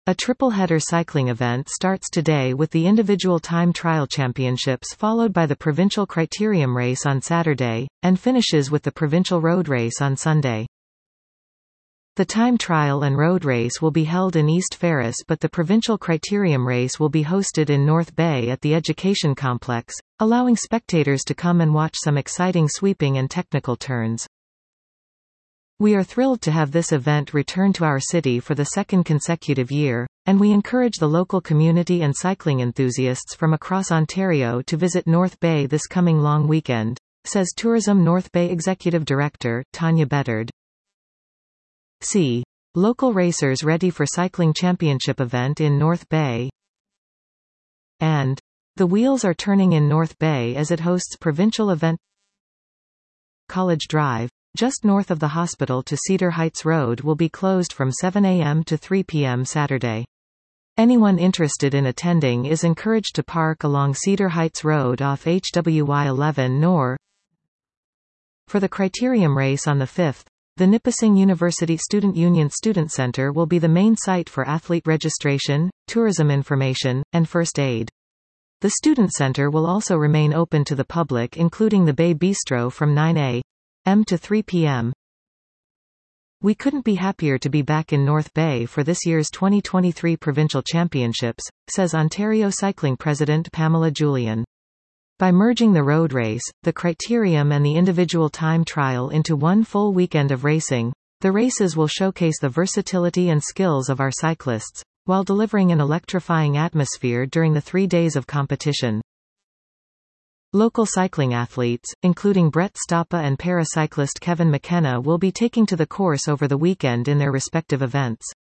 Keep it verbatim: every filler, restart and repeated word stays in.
A triple-header cycling event starts today with the individual time trial championships followed by the provincial criterium race on Saturday, and finishes with the provincial road race on Sunday. The time trial and road race will be held in East Ferris, but the provincial criterium race will be hosted in North Bay at the Education Complex, allowing spectators to come and watch some exciting sweeping and technical turns. We are thrilled to have this event return to our city for the second consecutive year, and we encourage the local community and cycling enthusiasts from across Ontario to visit North Bay this coming long weekend, says Tourism North Bay Executive Director, Tanya Bedard. C. Local racers ready for cycling championship event in North Bay. And the wheels are turning in North Bay as it hosts provincial event College Drive, just north of the hospital to Cedar Heights Road, will be closed from seven a m to three p m Saturday. Anyone interested in attending is encouraged to park along Cedar Heights Road off H W Y eleven North. For the criterium race on the fifth, the Nipissing University Student Union Student Center will be the main site for athlete registration, tourism information, and first aid. The Student Center will also remain open to the public, including the Bay Bistro from nine a m to three p m We couldn't be happier to be back in North Bay for this year's twenty twenty-three Provincial Championships, says Ontario Cycling President Pamela Julian. By merging the road race, the criterium and the individual time trial into one full weekend of racing, the races will showcase the versatility and skills of our cyclists, while delivering an electrifying atmosphere during the three days of competition. Local cycling athletes, including Brett Stoppa and paracyclist Kevin McKenna, will be taking to the course over the weekend in their respective events.